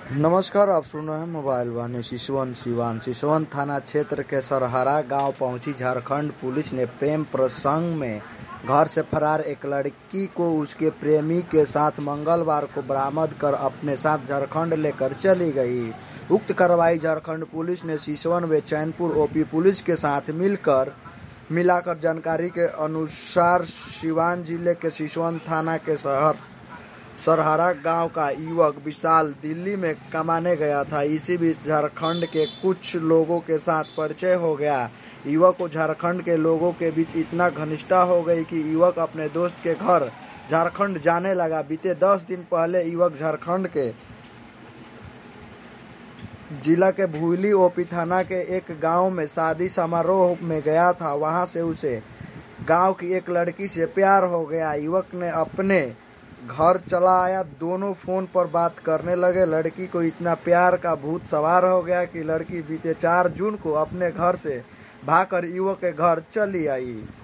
नमस्कार, आप सुन रहे हैं मोबाइल वाणी। सिसवन थाना क्षेत्र के सरहरा गांव पहुंची झारखंड पुलिस ने प्रेम प्रसंग में घर से फरार एक लड़की को उसके प्रेमी के साथ मंगलवार को बरामद कर अपने साथ झारखंड लेकर चली गई। उक्त कार्रवाई झारखंड पुलिस ने सिसवन व चैनपुर ओपी पुलिस के साथ मिलाकर जानकारी के अनुसार सिवान जिले के सिसवन थाना के सरहरा गांव का युवक विशाल दिल्ली में कमाने गया था। इसी बीच झारखंड के कुछ लोगों के साथ परिचय हो गया। युवक को झारखंड के लोगों के बीच इतना घनिष्ठता हो गई कि युवक अपने दोस्त के घर झारखंड जाने लगा। बीते 10 दिन पहले युवक झारखंड के जिला के भूली ओपी थाना के एक गांव में शादी समारोह में गया था। वहां से उसे गांव की एक लड़की से प्यार हो गया। युवक ने अपने घर चला आया, दोनों फोन पर बात करने लगे। लड़की को इतना प्यार का भूत सवार हो गया कि लड़की बीते 4 जून को अपने घर से भागकर युवक के घर चली आई।